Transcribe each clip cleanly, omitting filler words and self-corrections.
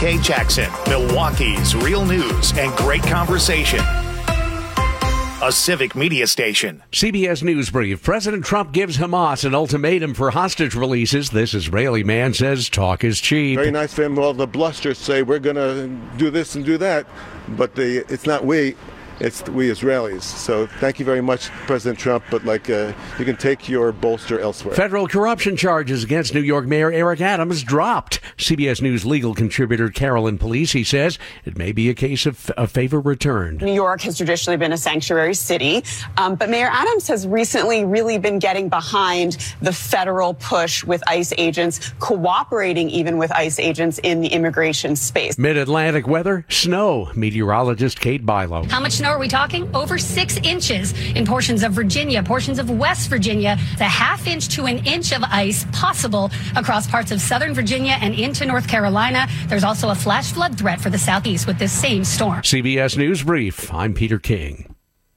Kay Jackson, Milwaukee's real news and great conversation. A civic media station. CBS News Brief. President Trump gives Hamas an ultimatum for hostage releases. This Israeli man says talk is cheap. Very nice for him. Well, the blusterers say we're going to do this and do that, but it's not we. It's we Israelis. So thank you very much, President Trump, but you can take your bolster elsewhere. Federal corruption charges against New York Mayor Eric Adams dropped. CBS News legal contributor Carolyn Polisi says it may be a case of a favor returned. New York has traditionally been a sanctuary city, but Mayor Adams has recently really been getting behind the federal push with ICE agents, cooperating even with ICE agents in the immigration space. Mid-Atlantic weather, snow. Meteorologist Kate Bilo. How much snow are we talking? Over 6 inches in portions of Virginia, portions of West Virginia. It's a ½ inch to an inch of ice possible across parts of southern Virginia and into North Carolina. There's also a flash flood threat for the southeast with this same storm. CBS News Brief. I'm Peter King.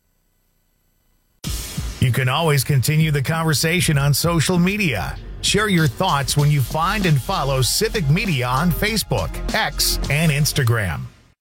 You can always continue the conversation on social media. Share your thoughts when you find and follow Civic Media on Facebook, X, and Instagram.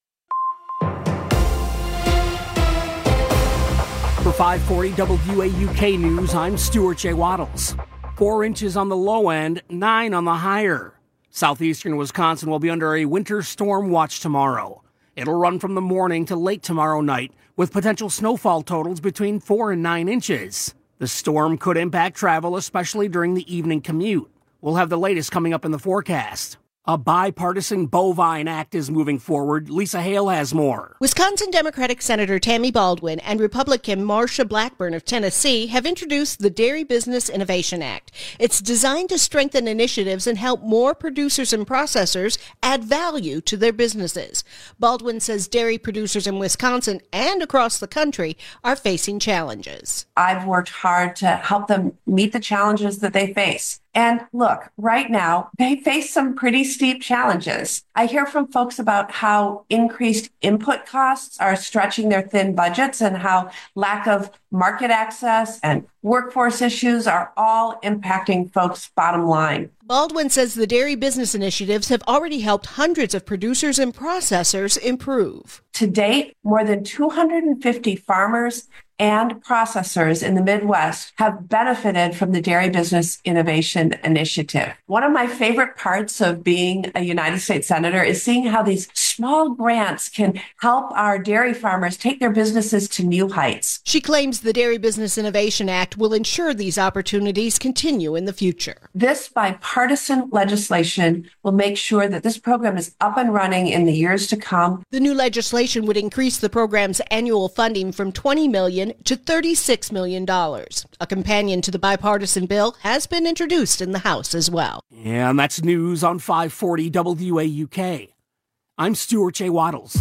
For 540 WAUK News, I'm Stuart J. Waddles. 4 inches on the low end, 9 on the higher. Southeastern Wisconsin will be under a winter storm watch tomorrow. It'll run from the morning to late tomorrow night, with potential snowfall totals between 4 and 9 inches. The storm could impact travel, especially during the evening commute. We'll have the latest coming up in the forecast. A bipartisan bovine act is moving forward. Lisa Hale has more. Wisconsin Democratic Senator Tammy Baldwin and Republican Marsha Blackburn of Tennessee have introduced the Dairy Business Innovation Act. It's designed to strengthen initiatives and help more producers and processors add value to their businesses. Baldwin says dairy producers in Wisconsin and across the country are facing challenges. I've worked hard to help them meet the challenges that they face. And look, right now, they face some pretty steep challenges. I hear from folks about how increased input costs are stretching their thin budgets and how lack of market access and workforce issues are all impacting folks' bottom line. Baldwin says the dairy business initiatives have already helped hundreds of producers and processors improve. To date, more than 250 farmers and processors in the Midwest have benefited from the Dairy Business Innovation Initiative. One of my favorite parts of being a United States Senator is seeing how these small grants can help our dairy farmers take their businesses to new heights. She claims the Dairy Business Innovation Act will ensure these opportunities continue in the future. This bipartisan legislation will make sure that this program is up and running in the years to come. The new legislation would increase the program's annual funding from $20 million to $36 million. A companion to the bipartisan bill has been introduced in the House as well. And that's news on 540 WAUK. I'm Stuart J. Waddles.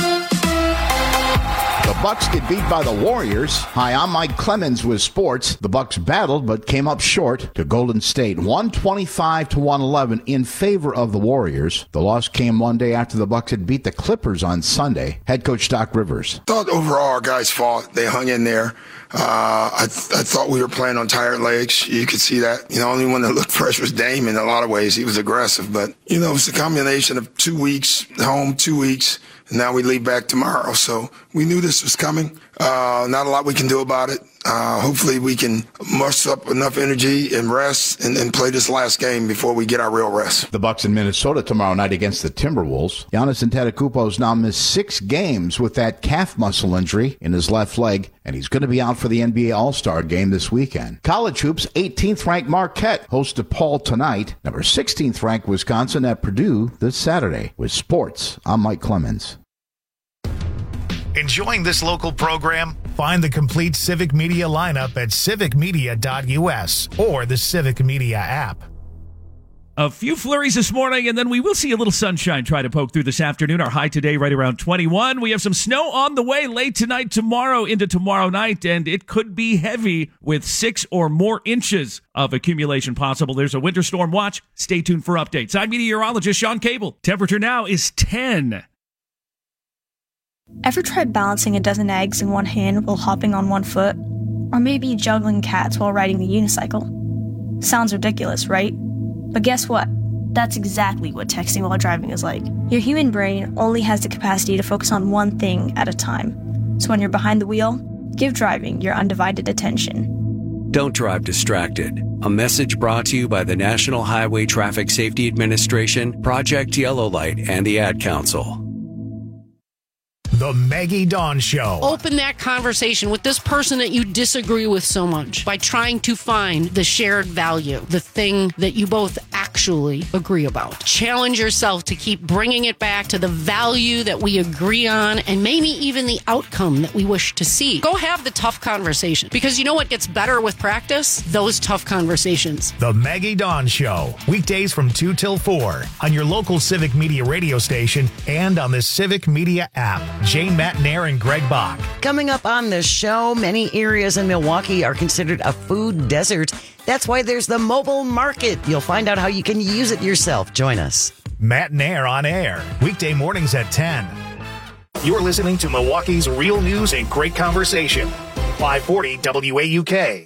The Bucks get beat by the Warriors. Hi, I'm Mike Clemens with sports. The Bucks battled but came up short to Golden State, 125-111 in favor of the Warriors. The loss came one day after the Bucks had beat the Clippers on Sunday. Head coach Doc Rivers. I thought overall our guys fought. They hung in there. I thought we were playing on tired legs. You could see that. The only one that looked fresh was Dame in a lot of ways. He was aggressive, but it was a combination of 2 weeks home, 2 weeks. And now we leave back tomorrow. So we knew this was coming. Not a lot we can do about it. Hopefully we can muster up enough energy and rest and play this last game before we get our real rest. The Bucks in Minnesota tomorrow night against the Timberwolves. Giannis Antetokounmpo has now missed 6 games with that calf muscle injury in his left leg, and he's going to be out for the NBA All-Star game this weekend. College hoops, 18th-ranked Marquette hosts DePaul tonight. Number 16th-ranked Wisconsin at Purdue this Saturday. With sports, I'm Mike Clemens. Enjoying this local program? Find the complete Civic Media lineup at civicmedia.us or the Civic Media app. A few flurries this morning, and then we will see a little sunshine try to poke through this afternoon. Our high today right around 21. We have some snow on the way late tonight, tomorrow into tomorrow night, and it could be heavy with 6 or more inches of accumulation possible. There's a winter storm watch. Stay tuned for updates. I'm meteorologist Sean Cable. Temperature now is 10. Ever tried balancing a dozen eggs in one hand while hopping on one foot? Or maybe juggling cats while riding the unicycle? Sounds ridiculous, right? But guess what? That's exactly what texting while driving is like. Your human brain only has the capacity to focus on one thing at a time. So when you're behind the wheel, give driving your undivided attention. Don't drive distracted. A message brought to you by the National Highway Traffic Safety Administration, Project Yellow Light, and the Ad Council. The Maggie Dawn Show. Open that conversation with this person that you disagree with so much by trying to find the shared value, the thing that you both actually agree about. Challenge yourself to keep bringing it back to the value that we agree on and maybe even the outcome that we wish to see. Go have the tough conversation, because you know what gets better with practice? Those tough conversations. The Maggie Dawn Show. Weekdays from 2 till 4 on your local Civic Media radio station and on the Civic Media app. Jane Matnair and Greg Bach. Coming up on the show, many areas in Milwaukee are considered a food desert. That's why there's the mobile market. You'll find out how you can use it yourself. Join us. Matnair on air, weekday mornings at 10. You're listening to Milwaukee's real news and great conversation. 540 WAUK.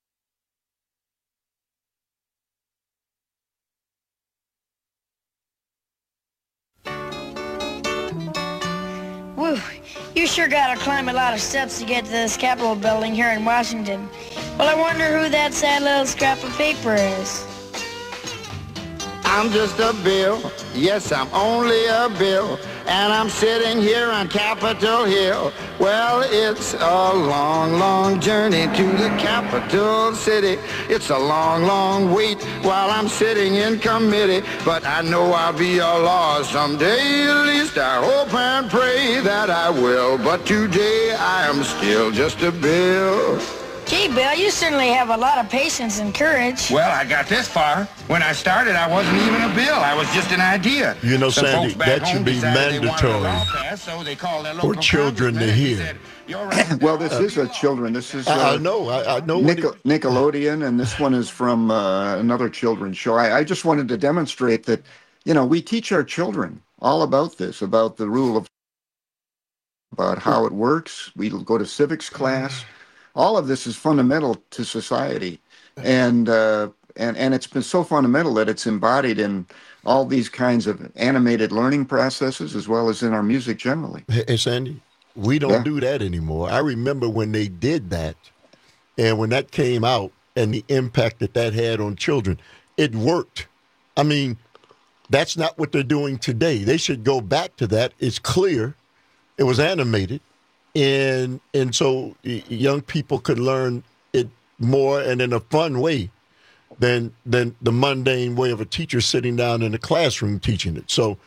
Whew, you sure gotta climb a lot of steps to get to this Capitol building here in Washington. Well, I wonder who that sad little scrap of paper is. I'm just a bill, yes, I'm only a bill, and I'm sitting here on Capitol Hill. Well, it's a long, long journey to the capital city. It's a long, long wait while I'm sitting in committee, but I know I'll be a law someday. At least I hope and pray that I will, but today I am still just a bill. Gee, Bill, you certainly have a lot of patience and courage. Well, I got this far. When I started, I wasn't even a bill. I was just an idea. You know, Some Sandy, that should be mandatory for children to hear. Well, this is a children. This is I know. Nickelodeon, and this one is from another children's show. I just wanted to demonstrate that, we teach our children all about this, about the rule of, about how it works. We go to civics class. All of this is fundamental to society, and it's been so fundamental that it's embodied in all these kinds of animated learning processes as well as in our music generally. Hey, Sandy, we don't do that anymore. I remember when they did that, and when that came out and the impact that had on children, it worked. I mean, that's not what they're doing today. They should go back to that. It's clear. It was animated. And so young people could learn it more and in a fun way than the mundane way of a teacher sitting down in the classroom teaching it. So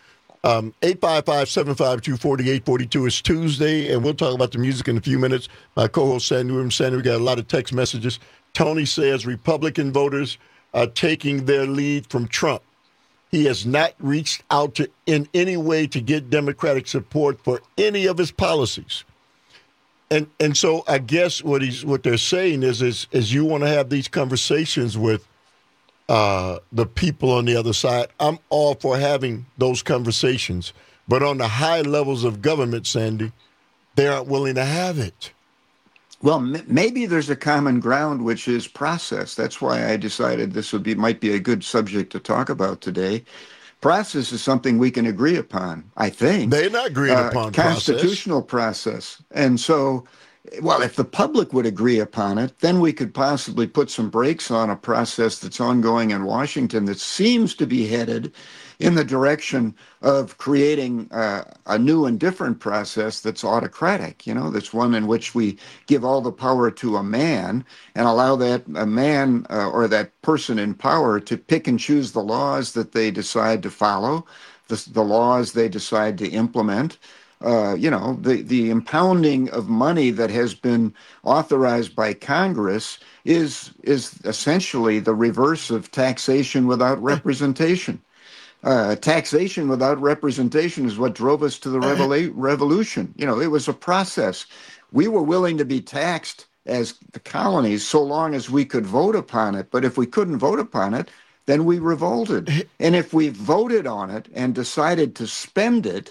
855-752-4842 is Tuesday, and we'll talk about the music in a few minutes. My co-host Sandy Williams. Sandy, we got a lot of text messages. Tony says Republican voters are taking their lead from Trump. He has not reached out in any way to get Democratic support for any of his policies. And so I guess what they're saying is you want to have these conversations with the people on the other side. I'm all for having those conversations, but on the high levels of government, Sandy, they aren't willing to have it. Well, maybe there's a common ground, which is process. That's why I decided this might be a good subject to talk about today. Process is something we can agree upon, I think. They're not agreeing upon constitutional process. And so, well, if the public would agree upon it, then we could possibly put some brakes on a process that's ongoing in Washington that seems to be headed in the direction of creating a new and different process that's autocratic, that's one in which we give all the power to a man and allow that a man or that person in power to pick and choose the laws that they decide to follow, the laws they decide to implement. The impounding of money that has been authorized by Congress is essentially the reverse of taxation without representation. Taxation without representation is what drove us to the revolution. It was a process. We were willing to be taxed as the colonies so long as we could vote upon it. But if we couldn't vote upon it, then we revolted. And if we voted on it and decided to spend it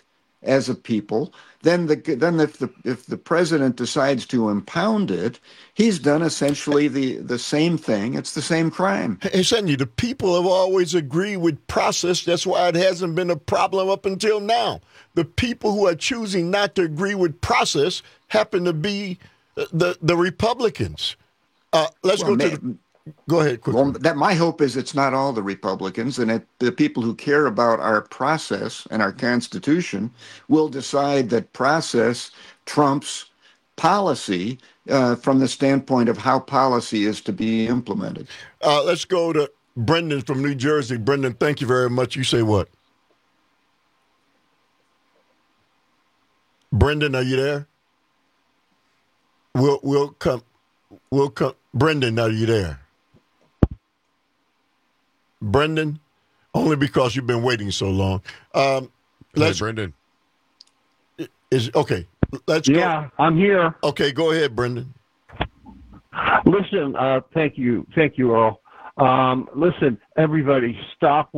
as a people, then if the president decides to impound it, he's done essentially the same thing. It's the same crime. Hey, Sandy, the people have always agreed with process. That's why it hasn't been a problem up until now. The people who are choosing not to agree with process happen to be the Republicans. Go ahead, quickly. Well, my hope is it's not all the Republicans, and the people who care about our process and our Constitution will decide that process trumps policy from the standpoint of how policy is to be implemented. Let's go to Brendan from New Jersey. Brendan, thank you very much. You say what? Brendan, are you there? We'll come. Brendan, are you there? Brendan, only because you've been waiting so long. Brendan. Okay. Let's go. Yeah, I'm here. Okay, go ahead, Brendan. Listen, thank you, Earl. Listen, everybody, stop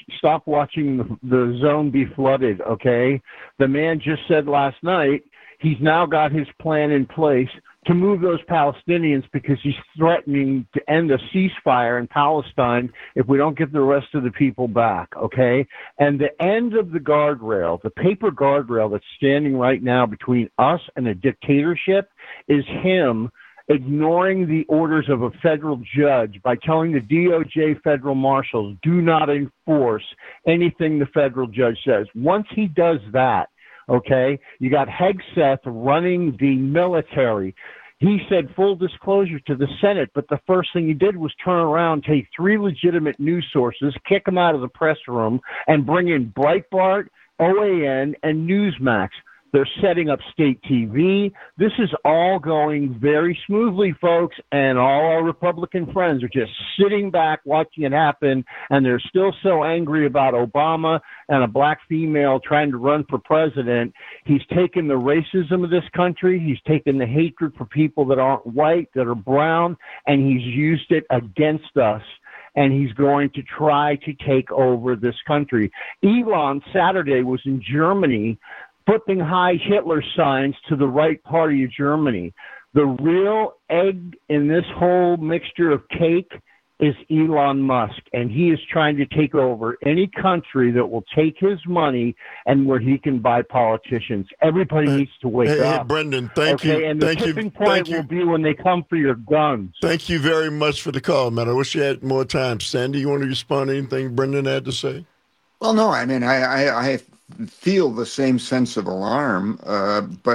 watching the zone be flooded. Okay, the man just said last night he's now got his plan in place to move those Palestinians because he's threatening to end a ceasefire in Palestine if we don't get the rest of the people back, okay? And the end of the guardrail, the paper guardrail that's standing right now between us and a dictatorship is him ignoring the orders of a federal judge by telling the DOJ federal marshals, do not enforce anything the federal judge says. Once he does that, okay, you got Hegseth running the military. He said full disclosure to the Senate, but the first thing he did was turn around, take 3 legitimate news sources, kick them out of the press room, and bring in Breitbart, OAN, and Newsmax. They're setting up state TV. This is all going very smoothly, folks, and all our Republican friends are just sitting back watching it happen, and they're still so angry about Obama and a black female trying to run for president. He's taken the racism of this country. He's taken the hatred for people that aren't white, that are brown, and he's used it against us. And he's going to try to take over this country. Elon Saturday was in Germany flipping high Hitler signs to the right party of Germany. The real egg in this whole mixture of cake is Elon Musk, and he is trying to take over any country that will take his money and where he can buy politicians. Everybody needs to wake up. Hey, Brendan, thank you. And the tipping point will be when they come for your guns. Thank you very much for the call, man. I wish you had more time. Sandy, you want to respond to anything Brendan had to say? Well, no, I mean, I feel the same sense of alarm, but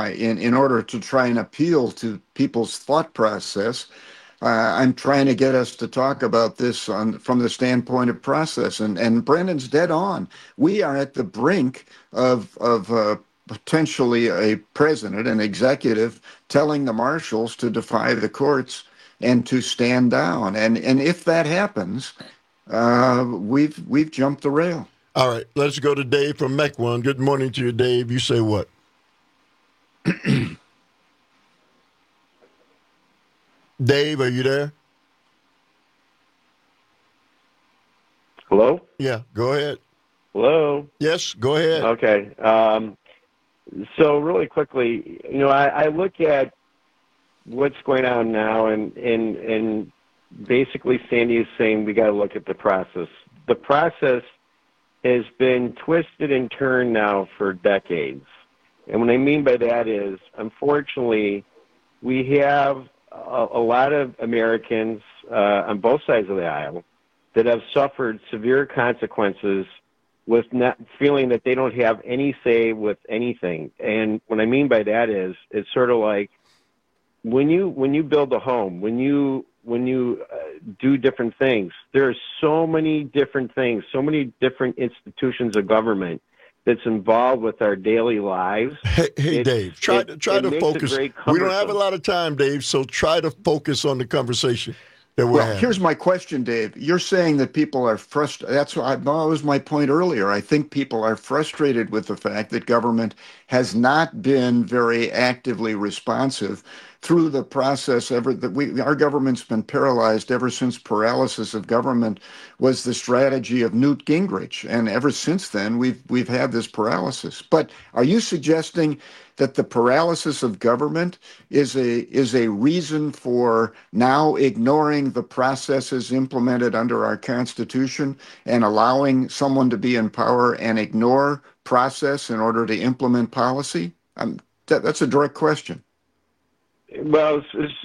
in order to try and appeal to people's thought process, I'm trying to get us to talk about this from the standpoint of process, and Brendan's dead on. We are at the brink of potentially a president, an executive, telling the marshals to defy the courts and to stand down, and if that happens, we've jumped the rail. All right, let's go to Dave from Mequon. Good morning to you, Dave. You say what? Dave, are you there? Hello? Yeah, go ahead. Hello? Yes, go ahead. Okay. So really quickly, I look at what's going on now, and basically Sandy is saying we got to look at the process. The process has been twisted and turned now for decades. And what I mean by that is, unfortunately, we have a lot of Americans on both sides of the aisle that have suffered severe consequences with not feeling that they don't have any say with anything. And what I mean by that is, it's sort of like when you build a home, when you do different things, there are so many different things, so many different institutions of government that's involved with our daily lives. Hey Dave, try to focus. We don't have a lot of time, Dave, so try to focus on the conversation that we're having. Here's my question, Dave. You're saying that people are frustrated. That was my point earlier. I think people are frustrated with the fact that government has not been very actively responsive through the process our government's been paralyzed ever since paralysis of government was the strategy of Newt Gingrich, and ever since then we've had this paralysis. But are you suggesting that the paralysis of government is a reason for now ignoring the processes implemented under our Constitution and allowing someone to be in power and ignore process in order to implement policy? That's a direct question. Well,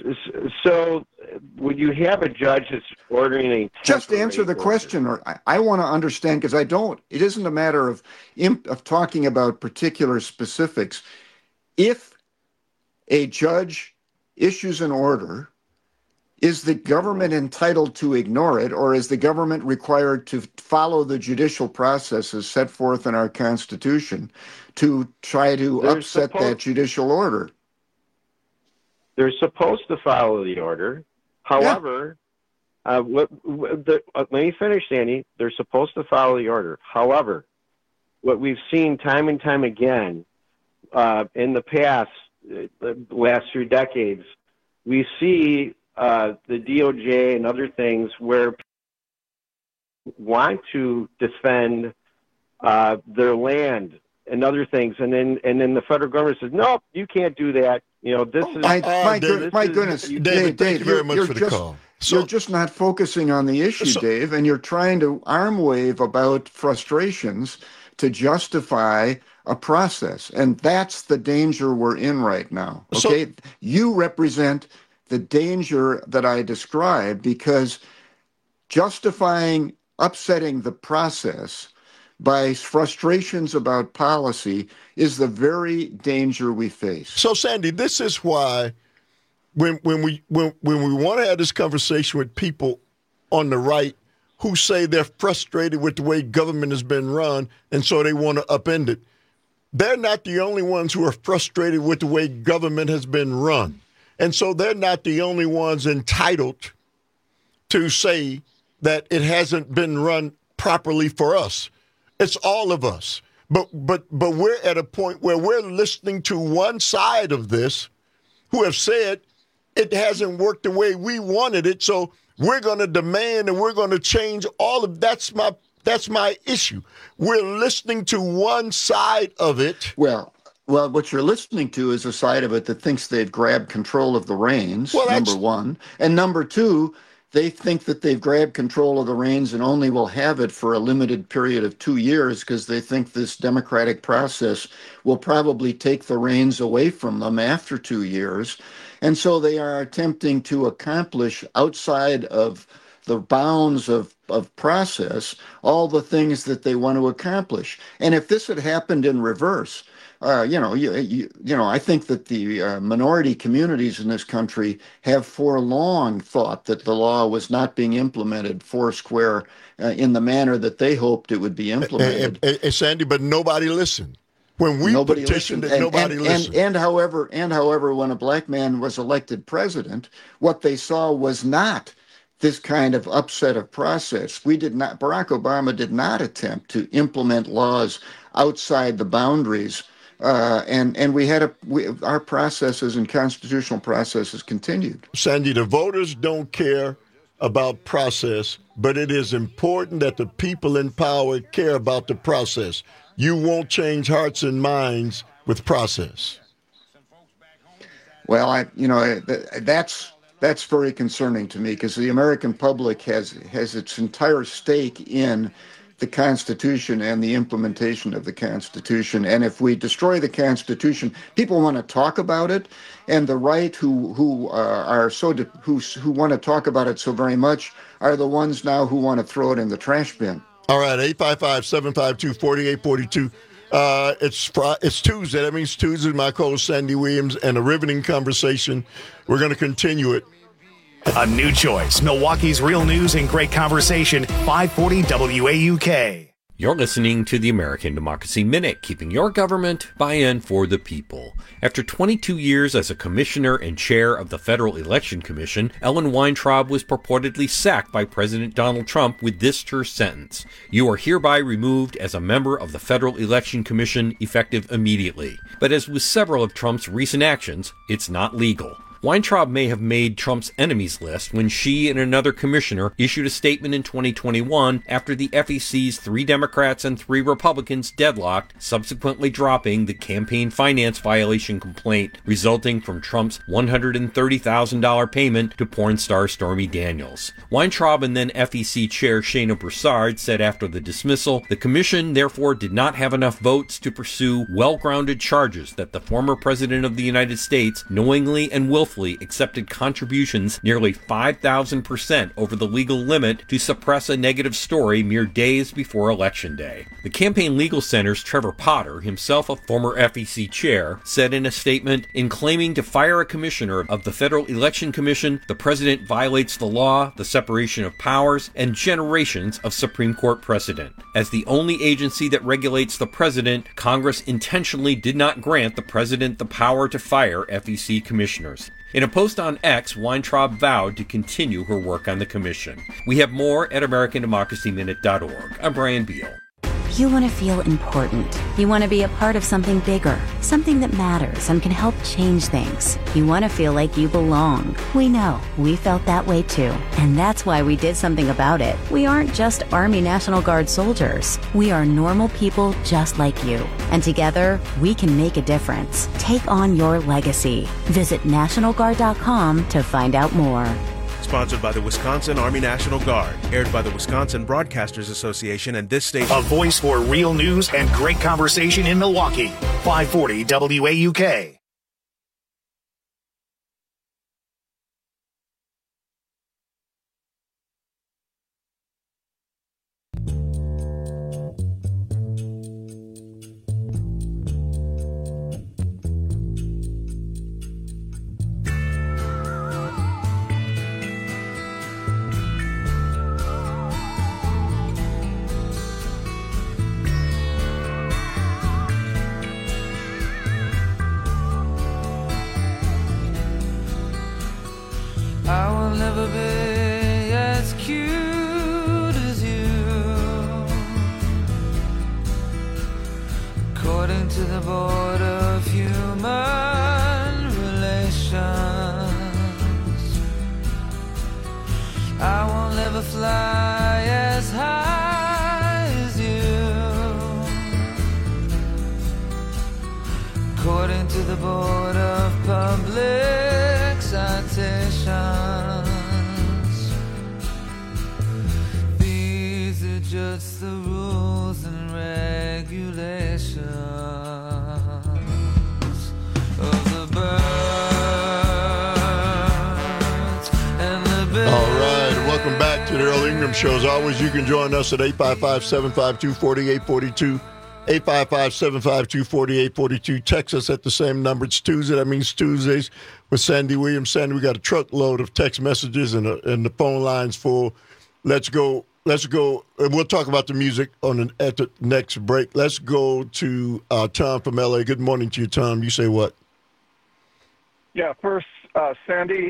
so when you have a judge that's ordering a just answer the question, or I want to understand, because it isn't a matter of talking about particular specifics. If a judge issues an order, is the government entitled to ignore it, or is the government required to follow the judicial processes set forth in our Constitution to try to upset that judicial order? They're supposed to follow the order. However, let me finish, Sandy. They're supposed to follow the order. However, what we've seen time and time again in the past, the last 3 decades, we see the DOJ and other things where people want to defend their land and other things, and then the federal government says, "No, you can't do that." This is my goodness, Dave. Thank you very much for the call. You're just not focusing on the issue, Dave, and you're trying to arm wave about frustrations to justify a process, and that's the danger we're in right now. Okay, you represent the danger that I described, because justifying upsetting the process by frustrations about policy is the very danger we face. So, Sandy, this is why when we want to have this conversation with people on the right who say they're frustrated with the way government has been run, and so they want to upend it, they're not the only ones who are frustrated with the way government has been run. And so they're not the only ones entitled to say that it hasn't been run properly for us. It's all of us. But we're at a point where we're listening to one side of this who have said it hasn't worked the way we wanted it, so we're going to demand and we're going to change all of that's my issue. We're listening to one side of it. Well, what you're listening to is a side of it that thinks they've grabbed control of the reins, number one. And number two, they think that they've grabbed control of the reins and only will have it for a limited period of 2 years, because they think this democratic process will probably take the reins away from them after 2 years. And so they are attempting to accomplish, outside of the bounds of process, all the things that they want to accomplish. And if this had happened in reverse, I think that the minority communities in this country have for long thought that the law was not being implemented foursquare in the manner that they hoped it would be implemented. Sandy, but nobody listened. When we petitioned it, nobody listened. And however, when a black man was elected president, what they saw was not this kind of upset of process. Barack Obama did not attempt to implement laws outside the boundaries. And our processes and constitutional processes continued. Sandy, the voters don't care about process, but it is important that the people in power care about the process. You won't change hearts and minds with process. Well, that's very concerning to me, because the American public has its entire stake in the Constitution and the implementation of the Constitution. And if we destroy the Constitution, people want to talk about it, and the right who want to talk about it so very much are the ones now who want to throw it in the trash bin. All right, 855-752-4842. It's Tuesday. That means Tuesday. My co-host Sandy Williams, and a riveting conversation. We're going to continue it. A new choice. Milwaukee's real news and great conversation. 540 WAUK. You're listening to the American Democracy Minute, keeping your government buy-in for the people. After 22 years as a commissioner and chair of the Federal Election Commission, Ellen Weintraub was purportedly sacked by President Donald Trump with this terse sentence: "You are hereby removed as a member of the Federal Election Commission, effective immediately." But as with several of Trump's recent actions, it's not legal. Weintraub may have made Trump's enemies list when she and another commissioner issued a statement in 2021 after the FEC's 3 Democrats and 3 Republicans deadlocked, subsequently dropping the campaign finance violation complaint resulting from Trump's $130,000 payment to porn star Stormy Daniels. Weintraub and then FEC Chair Shana Broussard said after the dismissal, the commission therefore did not have enough votes to pursue well-grounded charges that the former president of the United States knowingly and willfully accepted contributions nearly 5,000% over the legal limit to suppress a negative story mere days before Election Day. The Campaign Legal Center's Trevor Potter, himself a former FEC chair, said in a statement, "In claiming to fire a commissioner of the Federal Election Commission, the president violates the law, the separation of powers, and generations of Supreme Court precedent. As the only agency that regulates the president, Congress intentionally did not grant the president the power to fire FEC commissioners." In a post on X, Weintraub vowed to continue her work on the commission. We have more at AmericanDemocracyMinute.org. I'm Brian Beal. You want to feel important. You want to be a part of something bigger, something that matters and can help change things. You want to feel like you belong. We know. We felt that way too. And that's why we did something about it. We aren't just Army National Guard soldiers. We are normal people just like you. And together, we can make a difference. Take on your legacy. Visit NationalGuard.com to find out more. Sponsored by the Wisconsin Army National Guard. Aired by the Wisconsin Broadcasters Association and this station. A voice for real news and great conversation in Milwaukee. 540 WAUK. I will never be as cute as you, according to the board of human relations. I will never fly as high as you, according to the board of public citations. These are just the rules and regulations of the birds and the bears. All right, welcome back to the Earl Ingram Show. As always, you can join us at 855-752-4842. 855-752-4842. Text us at the same number. It's Tuesday. That means Tuesdays with Sandy Williams. Sandy, we got a truckload of text messages and the phone lines full. Let's go. And we'll talk about the music at the next break. Let's go to Tom from L.A. Good morning to you, Tom. You say what? Yeah, first, Sandy,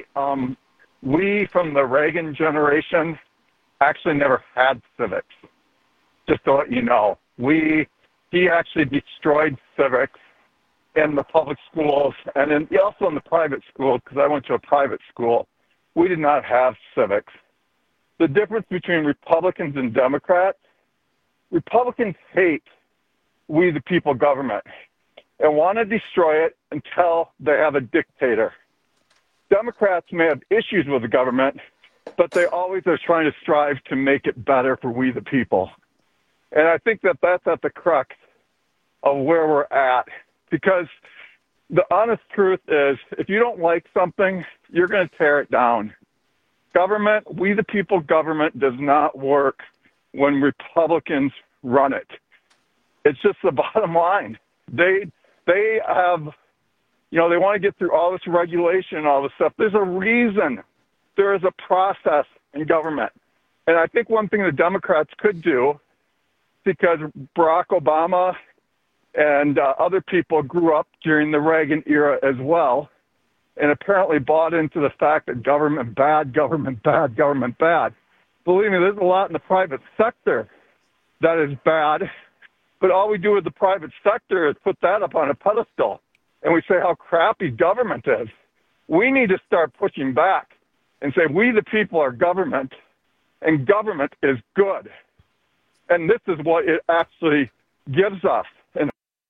we from the Reagan generation actually never had civics, just to let you know. He actually destroyed civics in the public schools and also in the private schools, because I went to a private school. We did not have civics. The difference between Republicans and Democrats, Republicans hate we the people government and want to destroy it until they have a dictator. Democrats may have issues with the government, but they always are trying to strive to make it better for we the people. And I think that that's at the crux of where we're at, because the honest truth is, if you don't like something, you're going to tear it down. Government, we the people government does not work when Republicans run it. It's just the bottom line. They have, they want to get through all this regulation and all this stuff. There's a reason. There is a process in government. And I think one thing the Democrats could do, because Barack Obama and other people grew up during the Reagan era as well, and apparently bought into the fact that government bad, government bad, government bad. Believe me, there's a lot in the private sector that is bad, but all we do with the private sector is put that up on a pedestal, and we say how crappy government is. we need to start pushing back and say we the people are government, and government is good. And this is what it actually gives us. And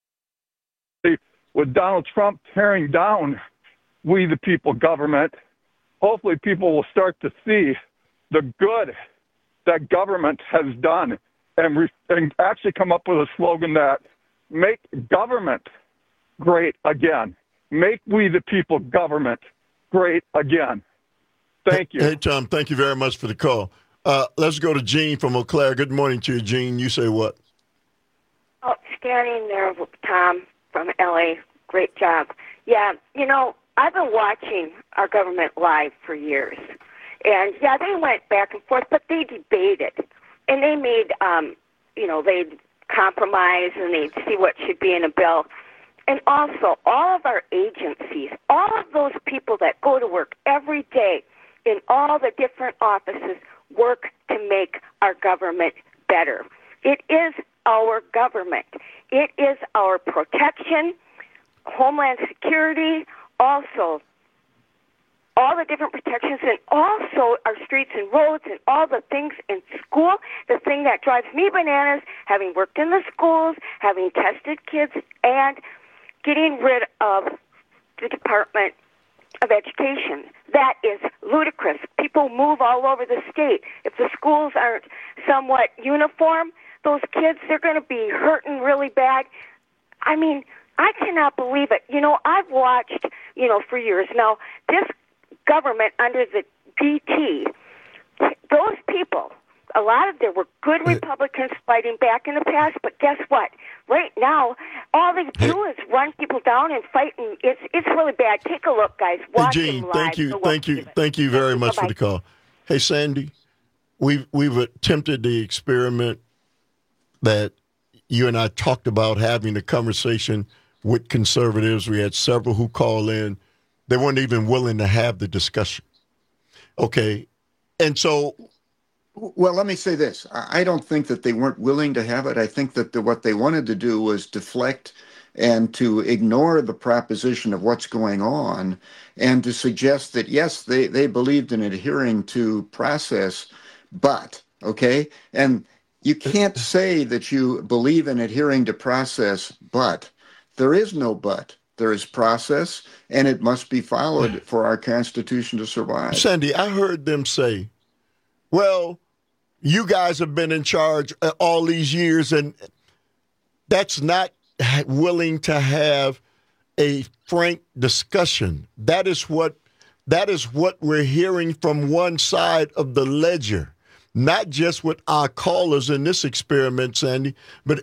with Donald Trump tearing down we the people government, hopefully people will start to see the good that government has done and actually come up with a slogan that make government great again. Make we the people government great again. Thank you. Hey, Tom, thank you very much for the call. Let's go to Gene from Eau Claire. Good morning to you, Gene. You say what? Oh, standing there, Tom, from L.A. Great job. Yeah, I've been watching our government live for years. And, yeah, they went back and forth, but they debated. And they made, they'd compromise and they'd see what should be in a bill. And also, all of our agencies, all of those people that go to work every day in all the different offices work to make our government better. It is our government. It is our protection, Homeland Security, also all the different protections, and also our streets and roads and all the things in school. The thing that drives me bananas, having worked in the schools, having tested kids, and getting rid of the Department of Education. That is ludicrous. People move all over the state. If the schools aren't somewhat uniform, those kids, they're going to be hurting really bad. I mean, I cannot believe it. I've watched, for years now, this government under the DT, those people, a lot of there were good Republicans fighting back in the past, but guess what? Right now, all they do is run people down and fight, and it's really bad. Take a look, guys. Watch Gene, them live. thank you very much for the call. Hey, Sandy, we've attempted the experiment that you and I talked about, having a conversation with conservatives. We had several who called in. They weren't even willing to have the discussion. Okay, and so. Well, let me say this. I don't think that they weren't willing to have it. I think that what they wanted to do was deflect and to ignore the proposition of what's going on and to suggest that, yes, they believed in adhering to process, but, okay? And you can't say that you believe in adhering to process, but. There is no but. There is process, and it must be followed for our Constitution to survive. Sandy, I heard them say, well, you guys have been in charge all these years, and that's not willing to have a frank discussion. That is what we're hearing from one side of the ledger, not just with our callers in this experiment, Sandy, but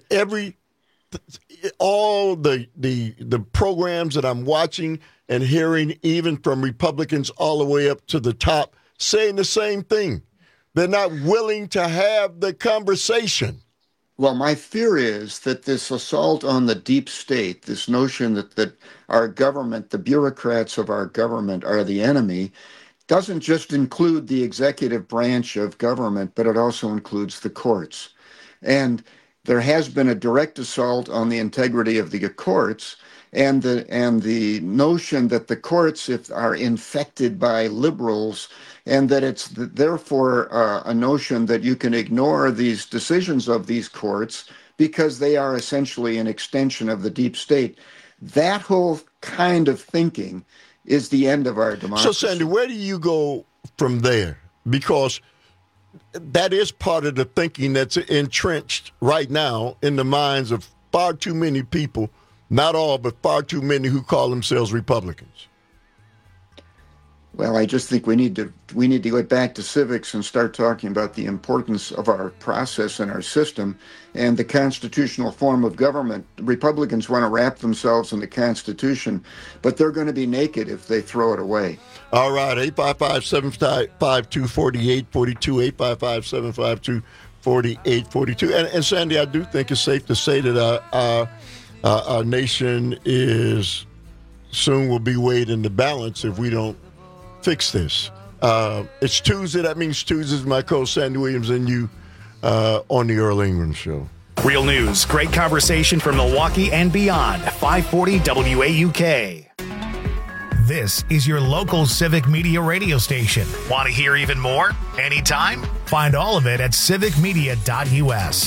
all the programs that I'm watching and hearing, even from Republicans all the way up to the top, saying the same thing. They're not willing to have the conversation. Well, my fear is that this assault on the deep state, this notion that our government, the bureaucrats of our government are the enemy, doesn't just include the executive branch of government, but it also includes the courts. And there has been a direct assault on the integrity of the courts, and the notion that the courts are infected by liberals, and that it's therefore a notion that you can ignore these decisions of these courts because they are essentially an extension of the deep state. That whole kind of thinking is the end of our democracy. So, Sandy, where do you go from there? Because that is part of the thinking that's entrenched right now in the minds of far too many people, not all, but far too many who call themselves Republicans. Well, I just think we need to get back to civics and start talking about the importance of our process and our system and the constitutional form of government. Republicans want to wrap themselves in the Constitution, but they're going to be naked if they throw it away. All right, 855-752-4842, 855-752-4842. And Sandy, I do think it's safe to say that our nation soon will be weighed in the balance if we don't fix this. It's Tuesday. That means Tuesday's my co-host Sandy Williams and you on the Earl Ingram Show. Real news, great conversation from Milwaukee and beyond. 540 WAUK. This is your local Civic Media radio station. Want to hear even more? Anytime? Find all of it at civicmedia.us.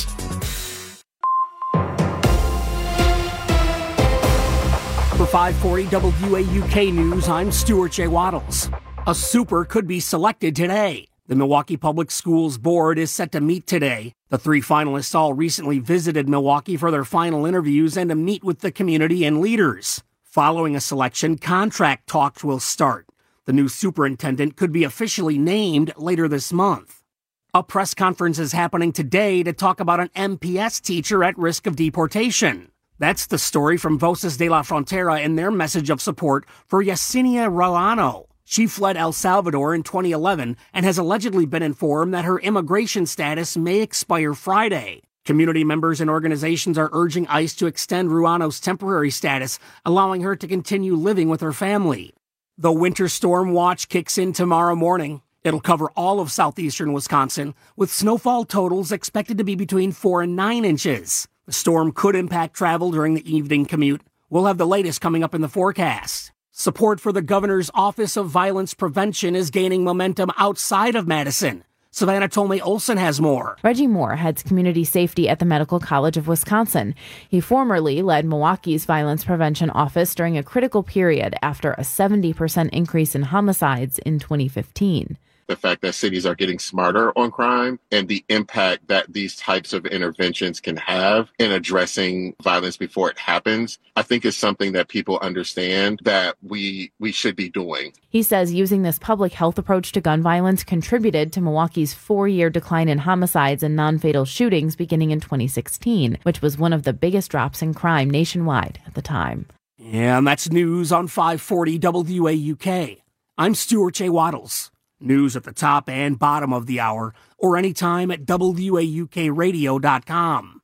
For 540 WAUK News, I'm Stuart J. Waddles. A super could be selected today. The Milwaukee Public Schools Board is set to meet today. The 3 finalists all recently visited Milwaukee for their final interviews and to meet with the community and leaders. Following a selection, contract talks will start. The new superintendent could be officially named later this month. A press conference is happening today to talk about an MPS teacher at risk of deportation. That's the story from Voces de la Frontera in their message of support for Yesenia Rolano. She fled El Salvador in 2011 and has allegedly been informed that her immigration status may expire Friday. Community members and organizations are urging ICE to extend Ruano's temporary status, allowing her to continue living with her family. The winter storm watch kicks in tomorrow morning. It'll cover all of southeastern Wisconsin, with snowfall totals expected to be between 4 and 9 inches. The storm could impact travel during the evening commute. We'll have the latest coming up in the forecast. Support for the governor's Office of Violence Prevention is gaining momentum outside of Madison. Savannah Tolmay Olson has more. Reggie Moore heads community safety at the Medical College of Wisconsin. He formerly led Milwaukee's Violence Prevention Office during a critical period after a 70% increase in homicides in 2015. The fact that cities are getting smarter on crime and the impact that these types of interventions can have in addressing violence before it happens, I think is something that people understand that we should be doing. He says using this public health approach to gun violence contributed to Milwaukee's 4-year decline in homicides and non-fatal shootings beginning in 2016, which was one of the biggest drops in crime nationwide at the time. And that's news on 540 WAUK. I'm Stuart J. Waddles. News at the top and bottom of the hour, or anytime at WAUKradio.com.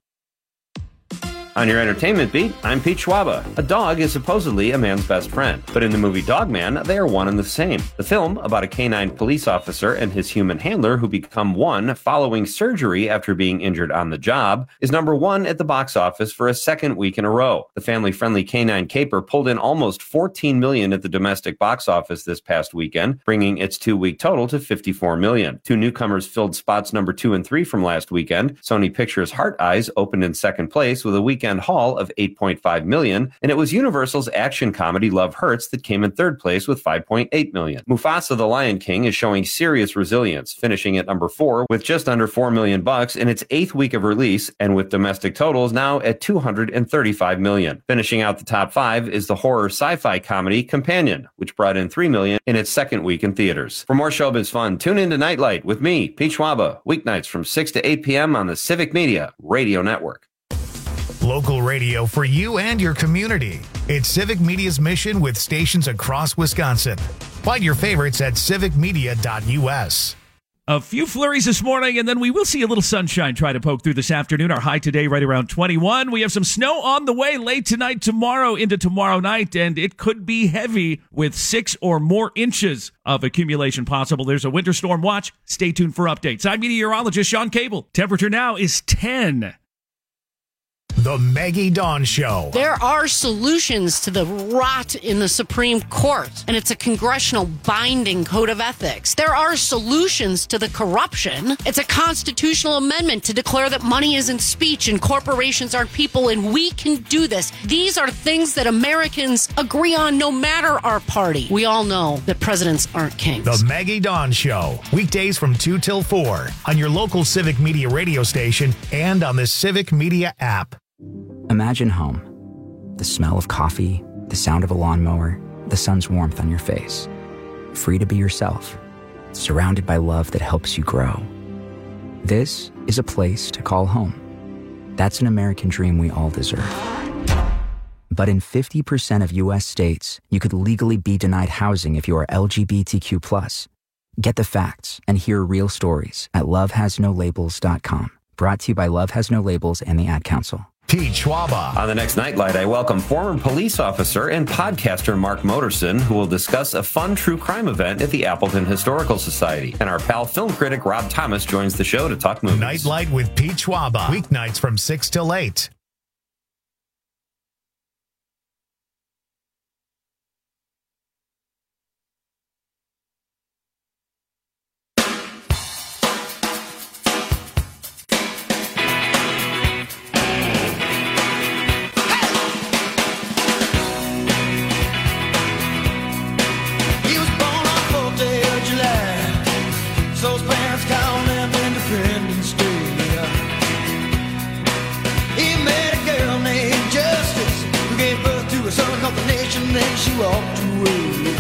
On your entertainment beat, I'm Pete Schwaba. A dog is supposedly a man's best friend, but in the movie Dogman, they are one and the same. The film, about a canine police officer and his human handler who become one following surgery after being injured on the job, is number 1 at the box office for a second week in a row. The family-friendly canine caper pulled in almost $14 million at the domestic box office this past weekend, bringing its 2-week total to $54 million. 2 newcomers filled spots number 2 and 3 from last weekend. Sony Pictures' Heart Eyes opened in second place with a weekend haul of $8.5 million, and it was Universal's action comedy Love Hurts that came in third place with $5.8 million. Mufasa the Lion King is showing serious resilience, finishing at number 4 with just under $4 million in its 8th week of release, and with domestic totals now at $235 million. Finishing out the top 5 is the horror sci-fi comedy Companion, which brought in $3 million in its second week in theaters. For more showbiz fun, tune in to Nightlight with me, Pete Schwaba, weeknights from 6 to 8 p.m. on the Civic Media Radio Network. Local radio for you and your community. It's Civic Media's mission with stations across Wisconsin. Find your favorites at civicmedia.us. A few flurries this morning, and then we will see a little sunshine try to poke through this afternoon. Our high today right around 21. We have some snow on the way late tonight, tomorrow into tomorrow night, and it could be heavy with 6 or more inches of accumulation possible. There's a winter storm watch. Stay tuned for updates. I'm meteorologist Sean Cable. Temperature now is 10. The Maggie Dawn Show. There are solutions to the rot in the Supreme Court, and it's a congressional binding code of ethics. There are solutions to the corruption. It's a constitutional amendment to declare that money isn't speech and corporations aren't people, and we can do this. These are things that Americans agree on no matter our party. We all know that presidents aren't kings. The Maggie Dawn Show. Weekdays from 2 till 4 on your local Civic Media radio station and on the Civic Media app. Imagine home. The smell of coffee, the sound of a lawnmower, the sun's warmth on your face. Free to be yourself, surrounded by love that helps you grow. This is a place to call home. That's an American dream we all deserve. But in 50% of U.S. states, you could legally be denied housing if you are LGBTQ+. Get the facts and hear real stories at lovehasnolabels.com. Brought to you by Love Has No Labels and the Ad Council. Pete Schwaba. On the next Nightlight, I welcome former police officer and podcaster Mark Moterson, who will discuss a fun true crime event at the Appleton Historical Society. And our pal film critic Rob Thomas joins the show to talk movies. Nightlight with Pete Schwaba. Weeknights from 6 till 8. her son called the nation, then she walked away.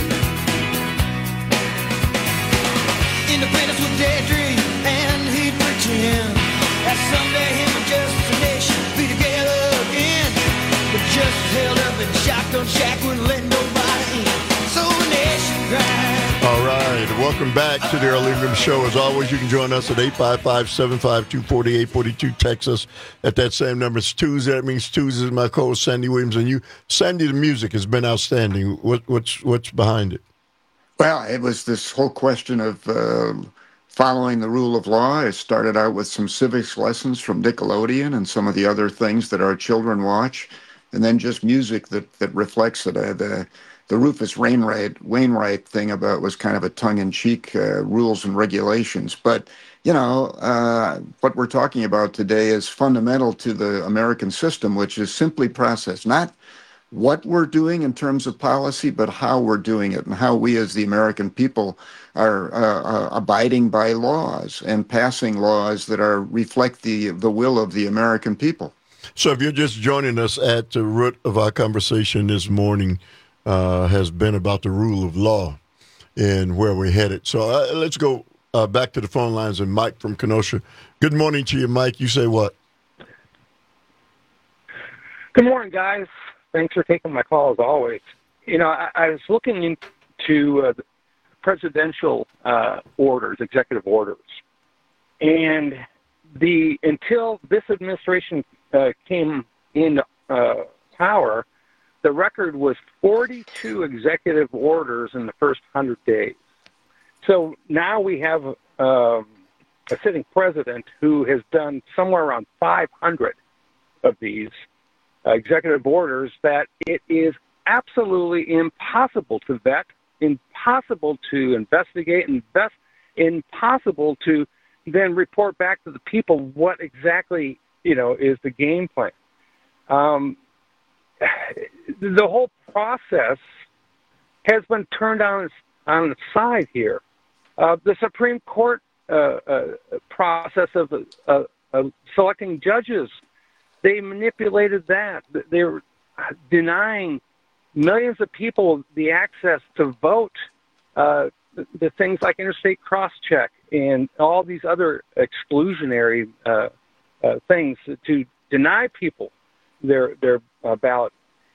Independence was daydream, and he'd pretend that someday him and just a nation be together again. But just held up in shotgun shack, wouldn't let nobody in. So the nation cried. All right, welcome back to the Early Room Show. As always, you can join us at 855-752-4842. Text us at that same number. It's Tuesday. That means Tuesday is my co-host, Sandy Williams. And you, Sandy, the music has been outstanding. What's behind it? Well, it was this whole question of following the rule of law. It started out with some civics lessons from Nickelodeon and some of the other things that our children watch, and then just music that reflects it. The Rufus Wainwright thing about was kind of a tongue-in-cheek rules and regulations. But, what we're talking about today is fundamental to the American system, which is simply process, not what we're doing in terms of policy, but how we're doing it and how we as the American people are abiding by laws and passing laws that reflect the will of the American people. So if you're just joining us, at the root of our conversation this morning has been about the rule of law and where we're headed. So let's go back to the phone lines and Mike from Kenosha. Good morning to you, Mike. You say what? Good morning, guys. Thanks for taking my call, as always. I was looking into presidential orders, executive orders, and until this administration came in power, the record was 42 executive orders in the first 100 days. So now we have a sitting president who has done somewhere around 500 of these executive orders that it is absolutely impossible to vet, impossible to investigate, impossible to then report back to the people what exactly, is the game plan. The whole process has been turned on its side here. The Supreme Court process of selecting judges, they manipulated that. They're denying millions of people the access to vote, the things like interstate cross-check and all these other exclusionary things to deny people their ballot.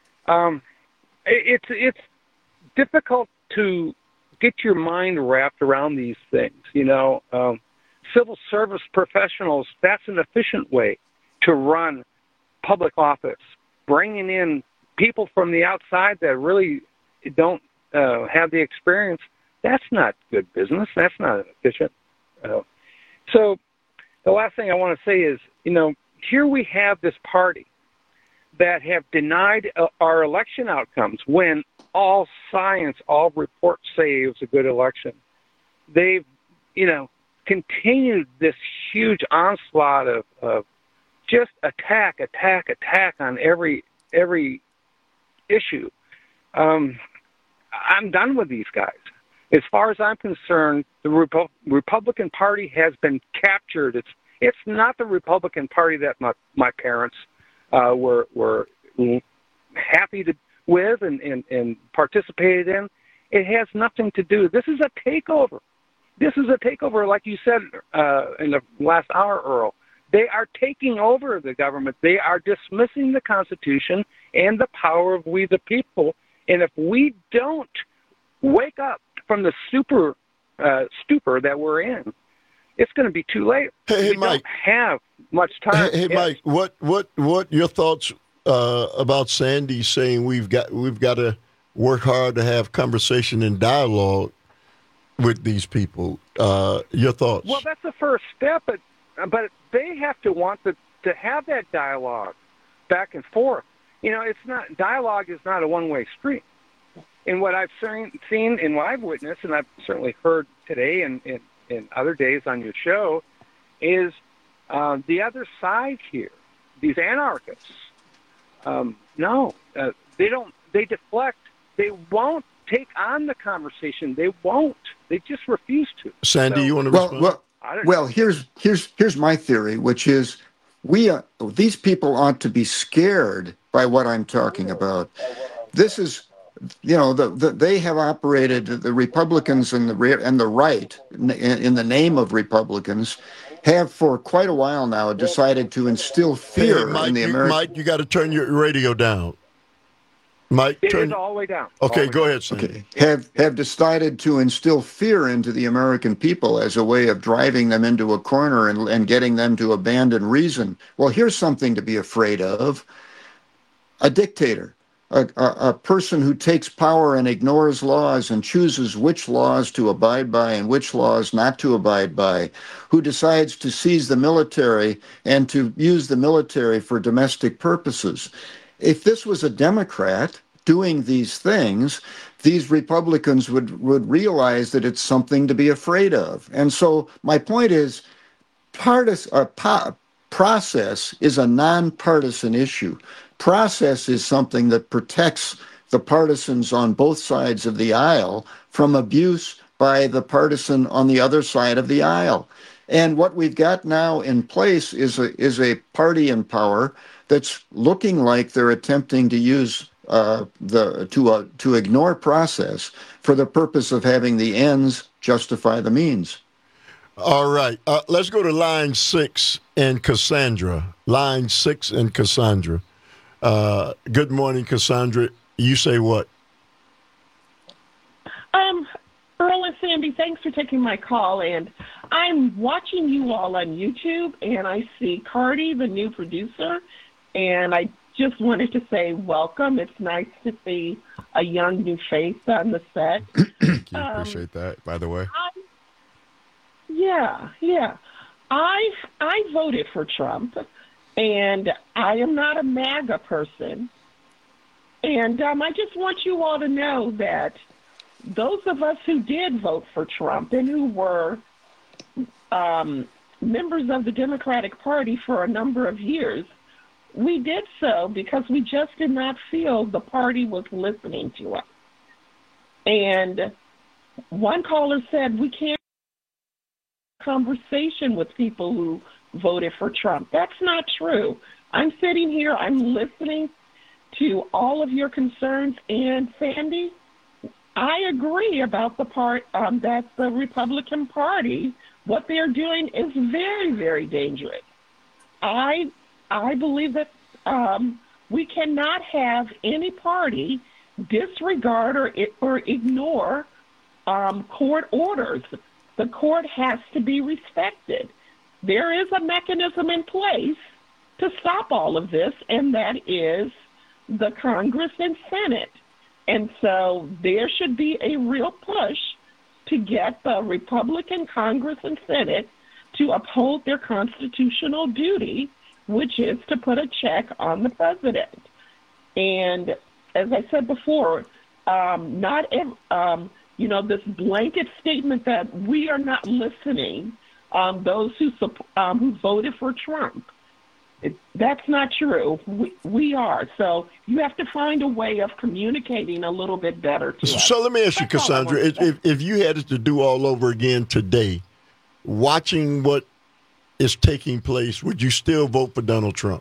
It's difficult to get your mind wrapped around these things. Civil service professionals, that's an efficient way to run public office. Bringing in people from the outside that really don't have the experience, that's not good business. That's not efficient. So the last thing I want to say is, here we have this party that have denied our election outcomes when all science, all reports say it was a good election. They've, continued this huge onslaught of just attack on every issue. I'm done with these guys. As far as I'm concerned, the Republican Party has been captured. It's not the Republican Party that my parents were happy with and participated in. It has nothing to do. This is a takeover. This is a takeover, like you said in the last hour, Earl. They are taking over the government. They are dismissing the Constitution and the power of we the people. And if we don't wake up from the stupor that we're in, it's going to be too late. Hey, we Mike, don't have much time. Hey, Mike, what your thoughts about Sandy saying we've got to work hard to have conversation and dialogue with these people? Your thoughts? Well, that's the first step, but they have to want to have that dialogue back and forth. Dialogue is not a one-way street. And what I've seen and what I've witnessed, and I've certainly heard today and other days on your show, is the other side here, these anarchists. They don't. They deflect. They won't take on the conversation. They won't. They just refuse to. Sandy, you want to respond? Well, here's my theory, which is these people ought to be scared by what I'm talking about. this is, they have operated, the Republicans and the right, in the name of Republicans, have for quite a while now decided to instill fear in the American. Mike, you got to turn your radio down. Mike, It is all the way down. Okay, go ahead, Sandy. Okay. Have decided to instill fear into the American people as a way of driving them into a corner and getting them to abandon reason. Well, here's something to be afraid of. A dictator. A person who takes power and ignores laws and chooses which laws to abide by and which laws not to abide by, who decides to seize the military and to use the military for domestic purposes. If this was a Democrat doing these things, these Republicans would realize that it's something to be afraid of. And so my point is, process is a nonpartisan issue. Process is something that protects the partisans on both sides of the aisle from abuse by the partisan on the other side of the aisle. And what we've got now in place is a party in power that's looking like they're attempting to use to ignore process for the purpose of having the ends justify the means. All right, let's go to line 6 and Cassandra. Line 6 and Cassandra. Good morning, Cassandra. You say what? Earl and Sandy, thanks for taking my call. And I'm watching you all on YouTube, and I see Cardi, the new producer, and I just wanted to say welcome. It's nice to see a young new face on the set. Thank you. Appreciate that, by the way. Yeah. I voted for Trump, and I am not a MAGA person. And I just want you all to know that those of us who did vote for Trump and who were members of the Democratic Party for a number of years, we did so because we just did not feel the party was listening to us. And one caller said we can't have a conversation with people who voted for Trump. That's not true. I'm sitting here, I'm listening to all of your concerns, and Sandy, I agree about the part that the Republican Party, what they're doing is very, very dangerous. I believe that we cannot have any party disregard or ignore court orders. The court has to be respected. There is a mechanism in place to stop all of this, and that is the Congress and Senate. And so there should be a real push to get the Republican Congress and Senate to uphold their constitutional duty, which is to put a check on the president. And as I said before, this blanket statement that we are not listening, those who voted for Trump, that's not true. We are. So you have to find a way of communicating a little bit better to us. So let me ask you, Cassandra, if you had it to do all over again today, watching what is taking place, would you still vote for Donald Trump?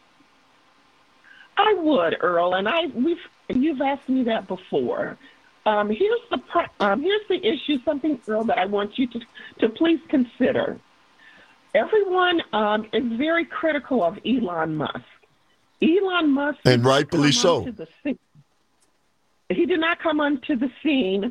I would, Earl, and you've asked me that before. Here's the issue, something, Earl, that I want you to please consider. Everyone is very critical of Elon Musk. Elon Musk, and rightfully so. He did not come onto the scene,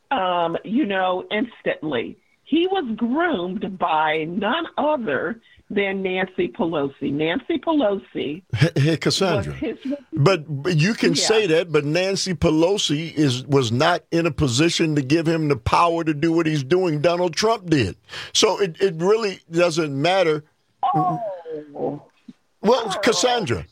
instantly. He was groomed by none other than Nancy Pelosi. Nancy Pelosi. Hey, Cassandra. But you can say that, but Nancy Pelosi was not in a position to give him the power to do what he's doing. Donald Trump did. So it really doesn't matter. Oh. Well, Cassandra,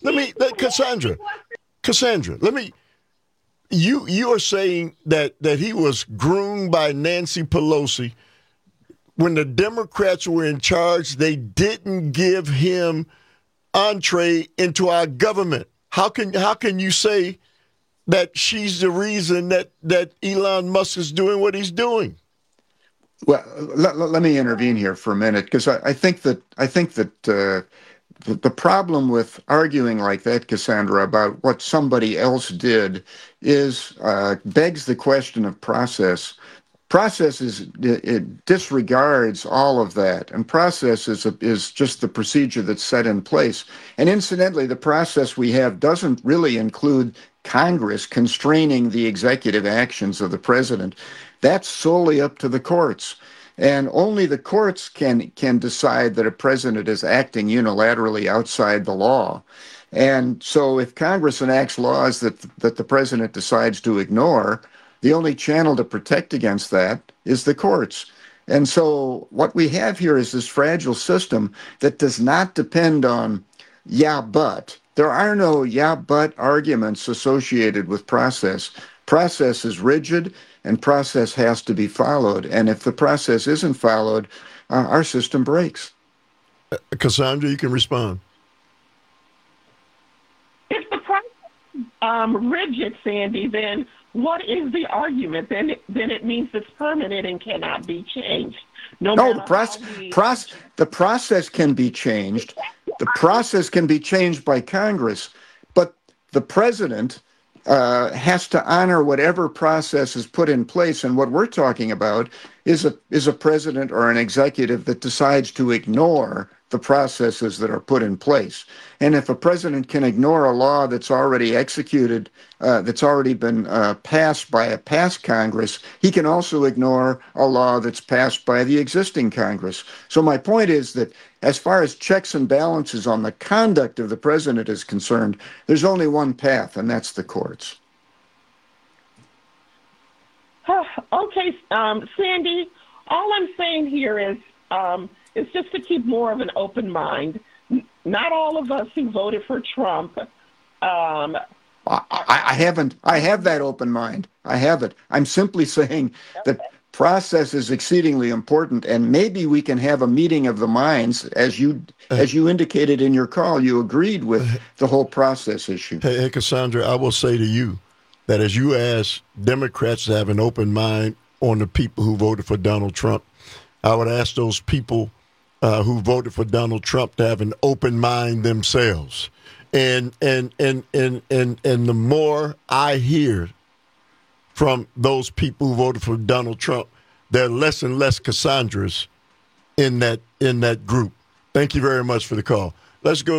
you are saying that he was groomed by Nancy Pelosi. When the Democrats were in charge, they didn't give him entree into our government. How can you say that she's the reason that Elon Musk is doing what he's doing? Well, let me intervene here for a minute, because I think that the problem with arguing like that, Cassandra, about what somebody else did is begs the question of process. Process it disregards all of that, and process is just the procedure that's set in place. And incidentally, the process we have doesn't really include Congress constraining the executive actions of the president. That's solely up to the courts. And only the courts can decide that a president is acting unilaterally outside the law. And so if Congress enacts laws that the president decides to ignore, the only channel to protect against that is the courts. And so what we have here is this fragile system that does not depend on, yeah, but. There are no yeah, but arguments associated with process. Process is rigid, and process has to be followed. And if the process isn't followed, our system breaks. Cassandra, you can respond. If the process rigid, Sandy, then what is the argument? Then it means it's permanent and cannot be changed. No, the process can be changed. The process can be changed by Congress, but the president has to honor whatever process is put in place. And what we're talking about is a president or an executive that decides to ignore the processes that are put in place. And if a president can ignore a law that's already executed, that's already been passed by a past Congress, he can also ignore a law that's passed by the existing Congress. So my point is that as far as checks and balances on the conduct of the president is concerned, there's only one path, and that's the courts. Okay, Sandy, all I'm saying here is just to keep more of an open mind. Not all of us who voted for Trump. I haven't. I have that open mind. I have it. I'm simply saying that process is exceedingly important, and maybe we can have a meeting of the minds, as you indicated in your call. You agreed with the whole process issue. Hey, Cassandra, I will say to you that as you ask Democrats to have an open mind on the people who voted for Donald Trump, I would ask those people who voted for Donald Trump to have an open mind themselves. And the more I hear from those people who voted for Donald Trump, there are less and less Cassandras in that group. Thank you very much for the call. Let's go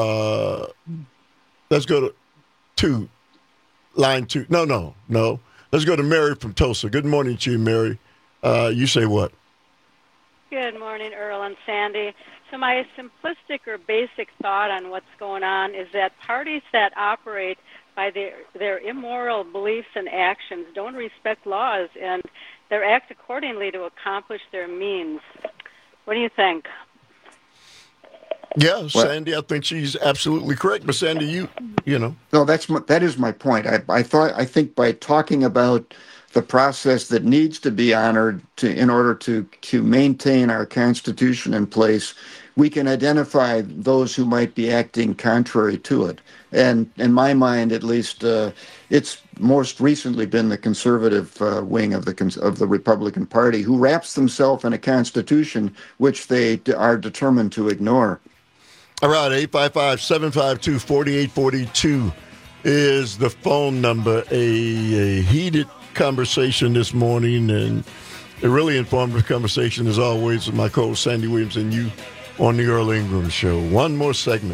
to line 2. No. Let's go to Mary from Tulsa. Good morning to you, Mary. You say what? Good morning, Earl and Sandy. So my simplistic or basic thought on what's going on is that parties that operate by their immoral beliefs and actions don't respect laws, and they act accordingly to accomplish their means. What do you think? Yeah, Sandy, I think she's absolutely correct. But Sandy, you know. No, that is my point. I think by talking about the process that needs to be honored in order to maintain our Constitution in place, we can identify those who might be acting contrary to it. And in my mind, at least, it's most recently been the conservative wing of the Republican Party who wraps themselves in a Constitution which they are determined to ignore. All right, 855-752-4842 is the phone number. A heated conversation this morning, and a really informative conversation as always with my co-host Sandy Williams and you on the Earl Ingram Show. One more segment.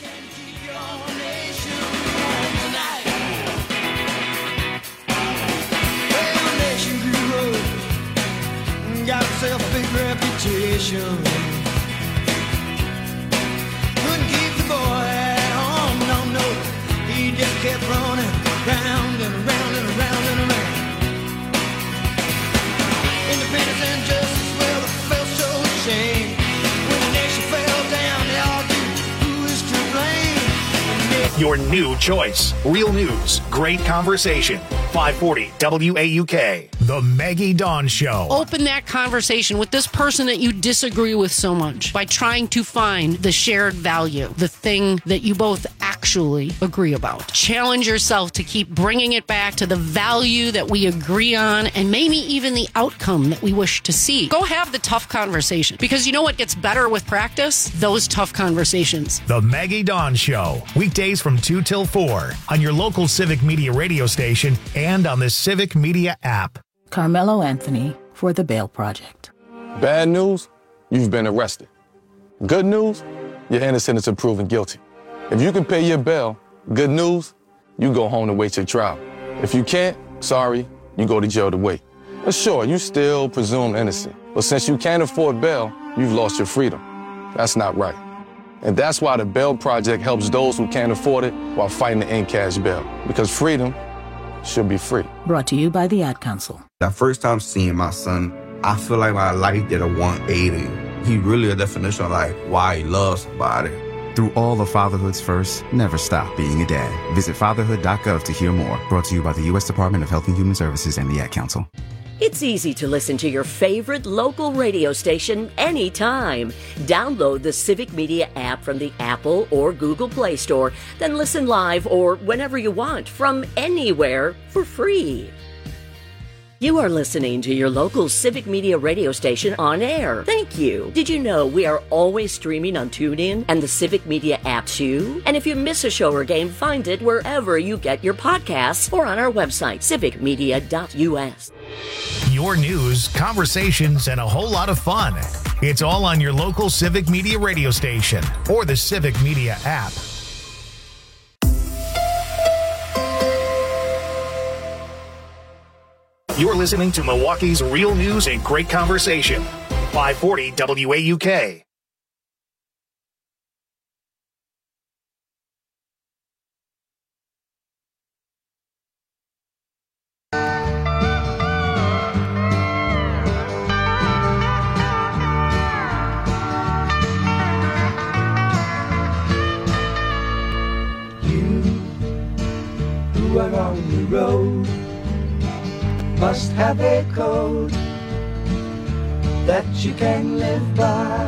Got yourself a big reputation. Couldn't keep the boy at home, no. He just kept running round and around and around and around. Independence and justice, well, it felt so shame. When the nation fell down, they argued who is to blame. Your new choice. Real news. Great conversation. 540 WAUK. The Maggie Dawn Show. Open that conversation with this person that you disagree with so much by trying to find the shared value, the thing that you both actually agree about. Challenge yourself to keep bringing it back to the value that we agree on and maybe even the outcome that we wish to see. Go have the tough conversation, because you know what gets better with practice? Those tough conversations. The Maggie Dawn Show, weekdays from 2 till 4 on your local Civic Media radio station and on the Civic Media app. Carmelo Anthony for the Bail Project. Bad news, you've been arrested. Good news, you're innocent until proven guilty. If you can pay your bail, good news, you go home to wait your trial. If you can't, sorry, you go to jail to wait. But sure, you still presumed innocent. But since you can't afford bail, you've lost your freedom. That's not right. And that's why the Bail Project helps those who can't afford it while fighting to end cash bail. Because freedom should be free. Brought to you by the Ad Council. That first time seeing my son, I feel like my life did a 180. He really a definition of like why he loves somebody. Through all of fatherhood's first, never stop being a dad. Visit fatherhood.gov to hear more. Brought to you by the U.S. Department of Health and Human Services and the Ad Council. It's easy to listen to your favorite local radio station anytime. Download the Civic Media app from the Apple or Google Play Store, then listen live or whenever you want from anywhere for free. You are listening to your local Civic Media radio station on air. Thank you. Did you know we are always streaming on TuneIn and the Civic Media app too? And if you miss a show or game, find it wherever you get your podcasts or on our website, civicmedia.us. Your news, conversations, and a whole lot of fun. It's all on your local Civic Media radio station or the Civic Media app. You're listening to Milwaukee's real news and great conversation. 540 WAUK. You who are on the road must have a code that you can live by,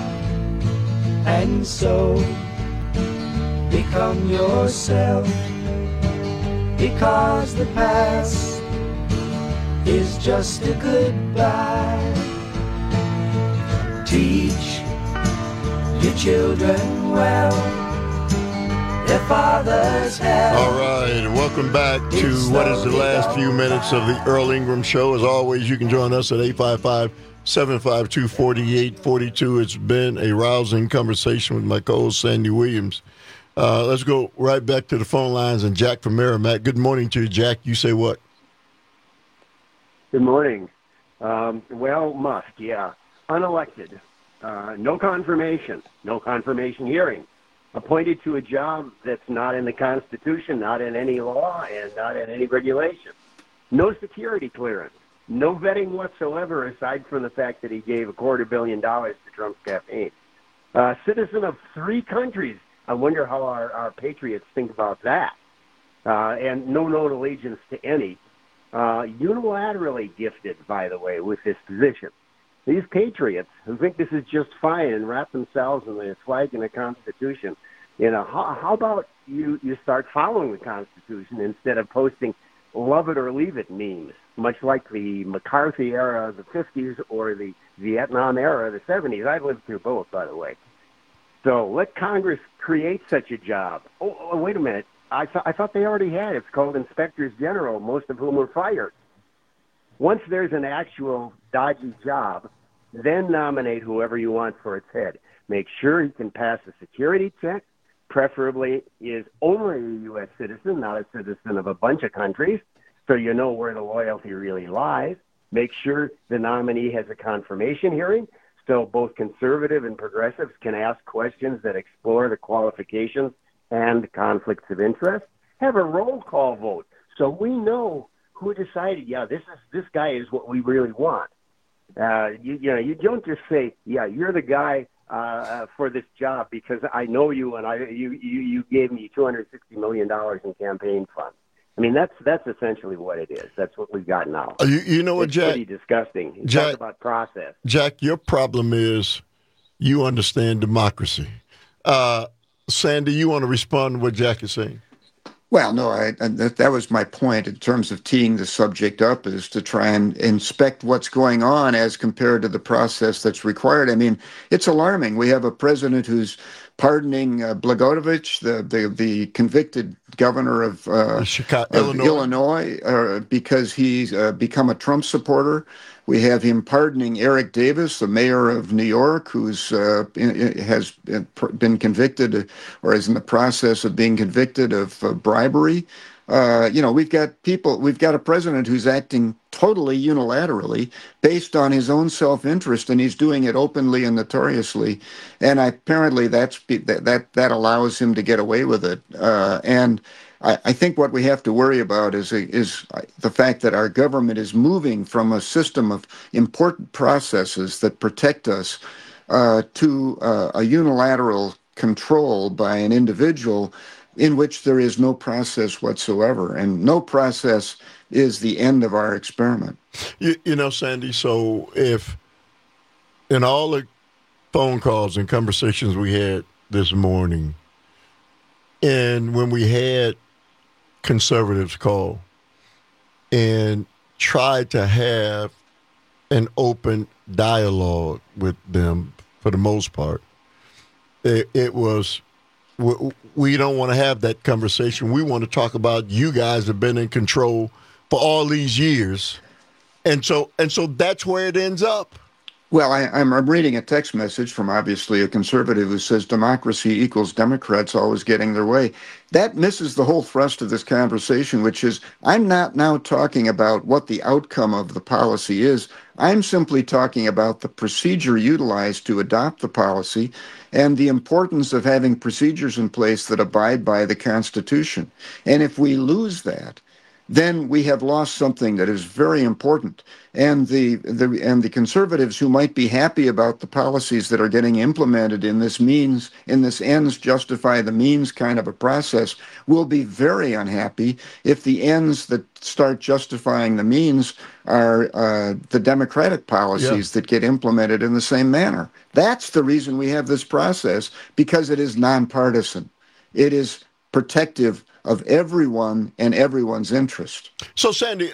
and so become yourself, because the past is just a goodbye. Teach your children well, their fathers have. All right, welcome back to what is the last few minutes of the Earl Ingram Show. As always, you can join us at 855-752-4842. It's been a rousing conversation with my co-host, Sandy Williams. Let's go right back to the phone lines and Jack from Merrimack. Good morning to you, Jack. You say what? Good morning. Well, Musk, yeah. Unelected. No confirmation hearing. Appointed to a job that's not in the Constitution, not in any law, and not in any regulation. No security clearance. No vetting whatsoever, aside from the fact that he gave $250 million to Trump's campaign. Citizen of 3 countries. I wonder how our patriots think about that. And no known allegiance to any. Unilaterally gifted, by the way, with this position. These patriots who think this is just fine and wrap themselves in the flag and the Constitution, how about you start following the Constitution instead of posting love it or leave it memes, much like the McCarthy era of the 50s or the Vietnam era of the 70s. I've lived through both, by the way. So let Congress create such a job. Oh, wait a minute. I thought they already had. It's called inspectors general, most of whom were fired. Once there's an actual dodgy job, then nominate whoever you want for its head. Make sure he can pass a security check, preferably is only a U.S. citizen, not a citizen of a bunch of countries, so you know where the loyalty really lies. Make sure the nominee has a confirmation hearing, so both conservative and progressives can ask questions that explore the qualifications and conflicts of interest. Have a roll call vote, so we know who decided, this guy is what we really want. You don't just say, you're the guy for this job because I know you and you gave me $260 million in campaign funds. I mean, that's essentially what it is. That's what we've got now. You know what, it's Jack? Pretty disgusting. You Jack, talk about process. Jack, your problem is you understand democracy. Sandy, you want to respond to what Jack is saying? Well, no, that was my point in terms of teeing the subject up, is to try and inspect what's going on as compared to the process that's required. I mean, it's alarming. We have a president who's pardoning Blagojevich, the convicted governor of Illinois, because he's become a Trump supporter. We have him pardoning Eric Davis, the mayor of New York, who's has been convicted or is in the process of being convicted of bribery. We've got a president who's acting totally unilaterally based on his own self-interest, and he's doing it openly and notoriously. And apparently that allows him to get away with it. And I think what we have to worry about is the fact that our government is moving from a system of important processes that protect us to a unilateral control by an individual in which there is no process whatsoever. And no process is the end of our experiment. You know, Sandy, so if in all the phone calls and conversations we had this morning, and when we had conservatives call and try to have an open dialogue with them, for the most part, it was, we don't want to have that conversation. We want to talk about you guys have been in control for all these years. And so that's where it ends up. Well, I'm reading a text message from obviously a conservative who says democracy equals Democrats always getting their way. That misses the whole thrust of this conversation, which is I'm not now talking about what the outcome of the policy is. I'm simply talking about the procedure utilized to adopt the policy and the importance of having procedures in place that abide by the Constitution. And if we lose that, then we have lost something that is very important. And the conservatives who might be happy about the policies that are getting implemented in this ends justify the means kind of a process will be very unhappy if the ends that start justifying the means are the democratic policies that get implemented in the same manner. That's the reason we have this process, because it is nonpartisan. It is protective of everyone and everyone's interest. So, Sandy,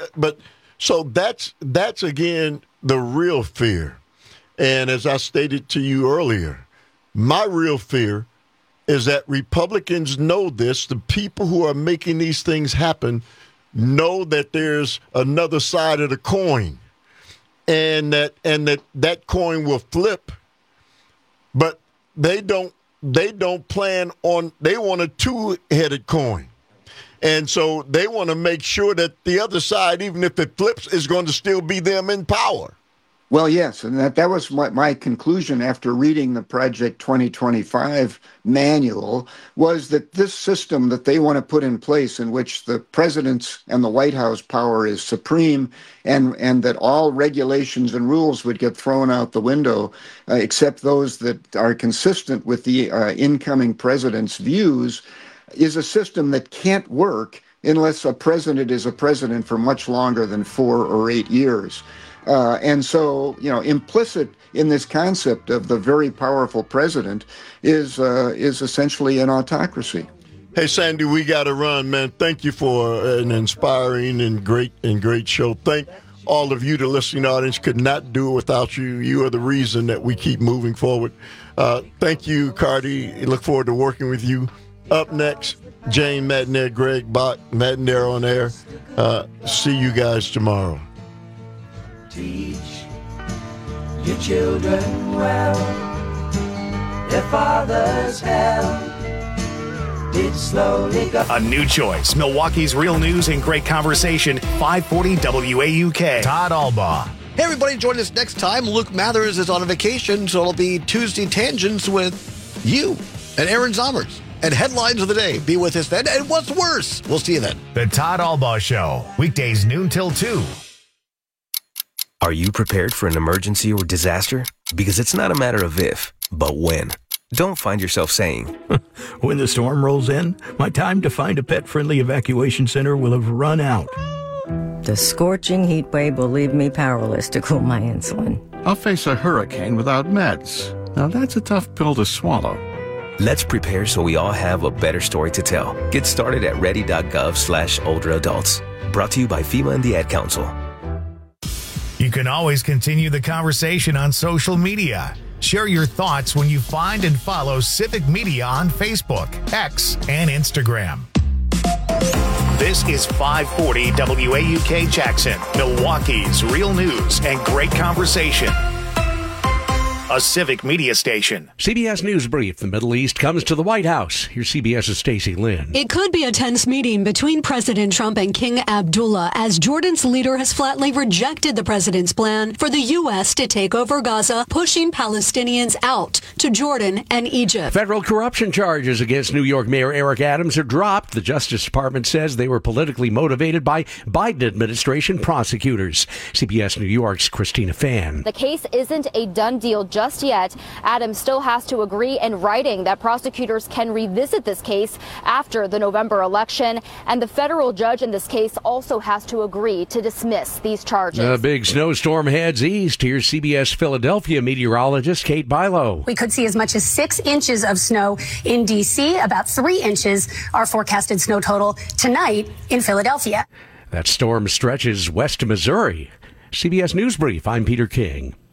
that's again the real fear. And as I stated to you earlier, my real fear is that Republicans know this. The people who are making these things happen know that there's another side of the coin, and that coin will flip. But they don't plan on. They want a two-headed coin. And so they want to make sure that the other side, even if it flips, is going to still be them in power. Well, yes, and that was my conclusion after reading the Project 2025 manual, was that this system that they want to put in place, in which the president's and the White House power is supreme, and that all regulations and rules would get thrown out the window, except those that are consistent with the incoming president's views, is a system that can't work unless a president is a president for much longer than 4 or 8 years. And so, implicit in this concept of the very powerful president is essentially an autocracy. Hey, Sandy, we got to run, man. Thank you for an inspiring and great show. Thank all of you, the listening audience. Could not do it without you. You are the reason that we keep moving forward. Thank you, Cardi. Look forward to working with you. Up next, Jane Matenaer, Greg Bach, Matenaer on Air. See you guys tomorrow. Teach your children well. Their father's help did slowly go. A new choice. Milwaukee's real news and great conversation. 540 WAUK. Todd Albaugh. Hey, everybody, join us next time. Luke Mathers is on vacation, so it'll be Tuesday Tangents with you and Aaron Zommers. And Headlines of the Day. Be with us then. And what's worse? We'll see you then. The Todd Albaugh Show. Weekdays noon till 2. Are you prepared for an emergency or disaster? Because it's not a matter of if, but when. Don't find yourself saying, when the storm rolls in, my time to find a pet-friendly evacuation center will have run out. The scorching heat wave will leave me powerless to cool my insulin. I'll face a hurricane without meds. Now that's a tough pill to swallow. Let's prepare so we all have a better story to tell. Get started at ready.gov/older adults. Brought to you by FEMA and the Ad Council. You can always continue the conversation on social media. Share your thoughts when you find and follow Civic Media on Facebook, X, and Instagram. This is 540 WAUK Jackson, Milwaukee's real news and great conversation. A Civic Media station. CBS News Brief. The Middle East comes to the White House. Here's CBS's Stacey Lynn. It could be a tense meeting between President Trump and King Abdullah, as Jordan's leader has flatly rejected the president's plan for the U.S. to take over Gaza, pushing Palestinians out to Jordan and Egypt. Federal corruption charges against New York Mayor Eric Adams are dropped. The Justice Department says they were politically motivated by Biden administration prosecutors. CBS New York's Christina Fan. The case isn't a done deal just yet. Adams still has to agree in writing that prosecutors can revisit this case after the November election, and the federal judge in this case also has to agree to dismiss these charges. A big snowstorm heads east. Here's CBS Philadelphia meteorologist Kate Bilo. We could see as much as 6 inches of snow in D.C. About 3 inches are forecasted snow total tonight in Philadelphia. That storm stretches west to Missouri. CBS News Brief, I'm Peter King.